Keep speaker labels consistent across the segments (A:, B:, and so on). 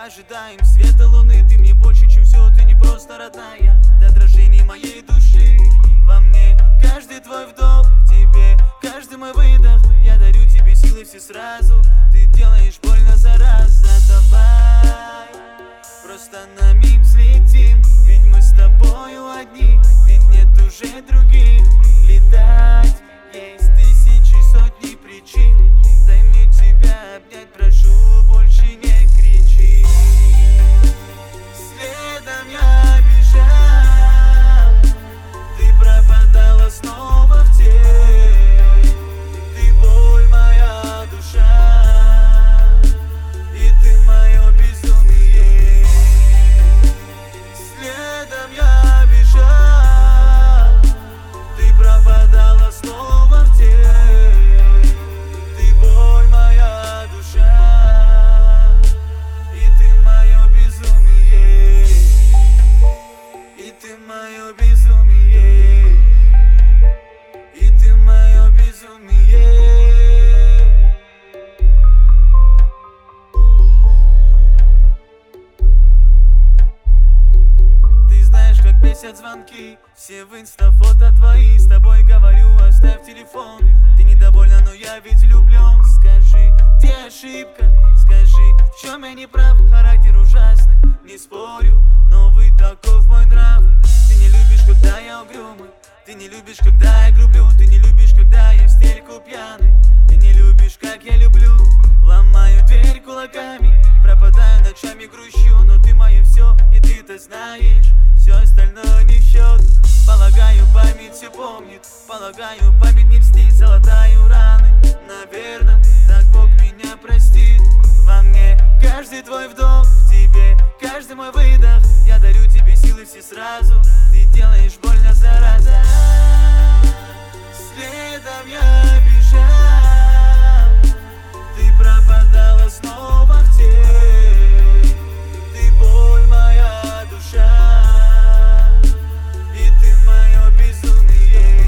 A: ожидаем света луны. Ты мне больше, чем все, ты не просто родная. Ты отражение моей души во мне. Каждый твой вдох в тебе, каждый мой выдох. Я дарю тебе силы все сразу. Ты делаешь больно зараза. Давай просто на миг взлетим, ведь мы с тобою одни, ведь нет уже других. Летать есть тысячи, сотни причин. Дай мне тебя обнять, прошу, больше не кричи. Следом я бежал, ты пропадала снова в тень. Ты боль, моя душа, и ты мое безумие. Следом я бежал, ты пропадала снова в тень. Ты боль, моя душа, и ты мое безумие. И ты мое безумие. И ты мое безумие. Ты знаешь, как бесят звонки, все в инста фото твои. С тобой говорю, оставь телефон. Ты недовольна, но я ведь влюблен. Скажи, где ошибка? Скажи, в чем я не прав? Характер ужасный, не спорю, но вы таков мой нрав. Ты не любишь, когда я угрюмый. Ты не любишь, когда я грублю. Ты не любишь, когда я в стельку пьяный. Ты не любишь, как я люблю. Ломаю дверь кулаками, пропадаю ночами, грущу. Но ты мое все, и ты это знаешь. Все остальное не в счет. Полагаю, память все помнит. Полагаю, память не льстит. Золотаю раны, наверное, так Бог меня простит. Во мне каждый твой вдох, в тебе каждый мой выдох. Я дарю тебе силы все сразу. Ты делаешь больно зараза. Следом я бежал, ты пропадала снова в тень. Ты боль, моя душа, и ты мое безумие.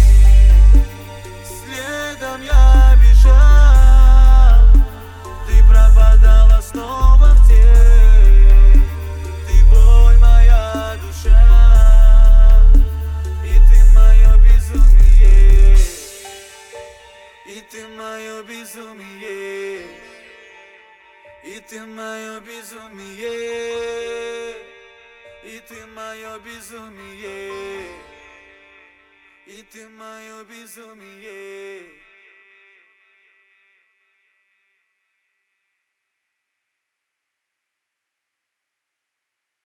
A: Следом я бежал, ты пропадала снова в тень. Ты боль, моя душа, и ты мое безумие. И ты мое безумие. И ты мое безумие. И ты мое безумие. И ты мое безумие.